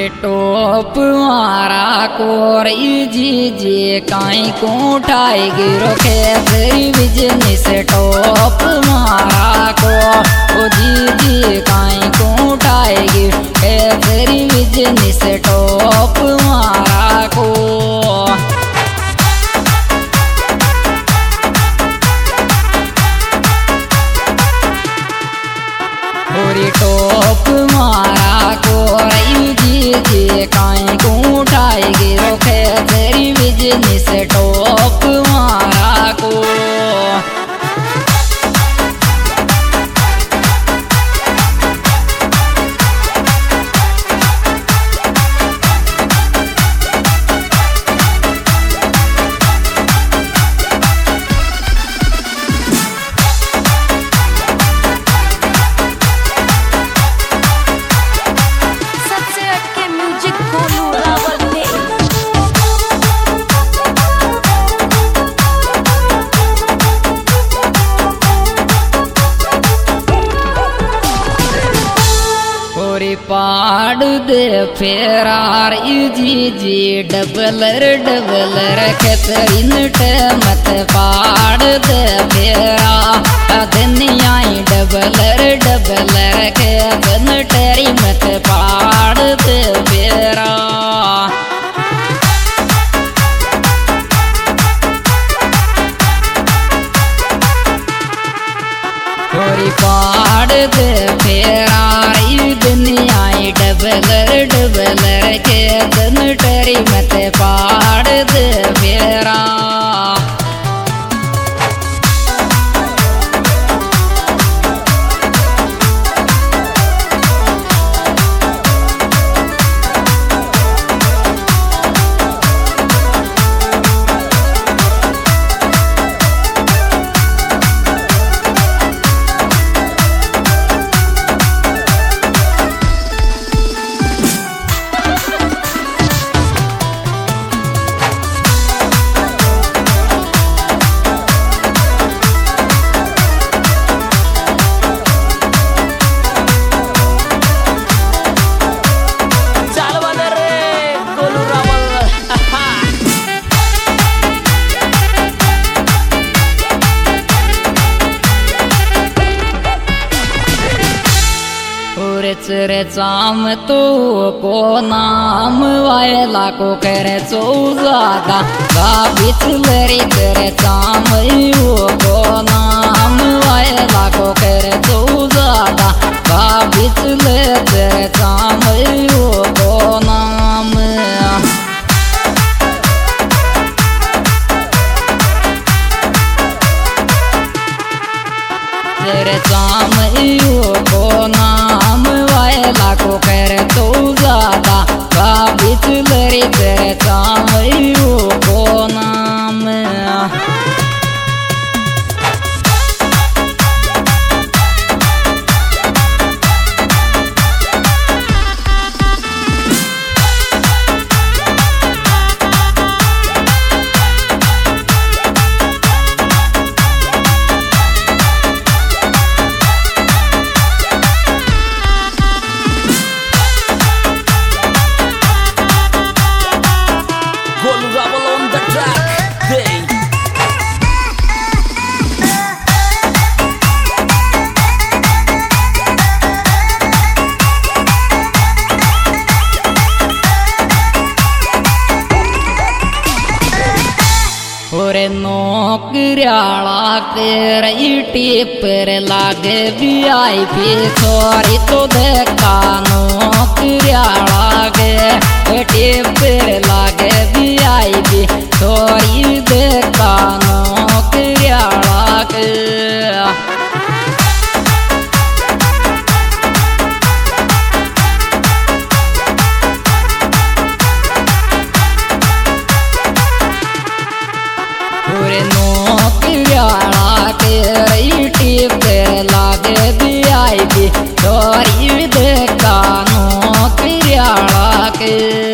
टोप मारा कोरी जी काई को उठाई गिरो खेतरी बिजनेस टोप मारा को ओ जी काई को उठाई गिरो खेतरी बिजनेस टोप मारा को टोप मारा कोई जी काई को उठाई गिरो खेतरी बिजनेस टोप मारा को पाड़ दे फेरार जी डबलर खेतरीन मत पाड़ दे फेरा धनियाई डबलर के बन टेरी मत पाड़ दे फेरा पाड़ दे फेरा दुनियाई डबलर के दन टेरी मत पाड़ दे फेरा रे चाम तो को नाम वायला को करे चौजादा गाबिच लरी तेरे चाम वो को नाम वायला को करे चौजादा गाबिच ले तेरे चाम वो को नाम तेरे चाम वो को नाम को करे तो ज्यादा गाबिच लरी तेरे चाम को नाम नौकरियाला तेरी टिपर लागे VIP छोरी तो देखा नौकरियाला के टिपर लागे VIP छोरी देखा नौकरियाला के नौकरियाला के टिपर लागे VIP छोरी देखा नौकरियाला के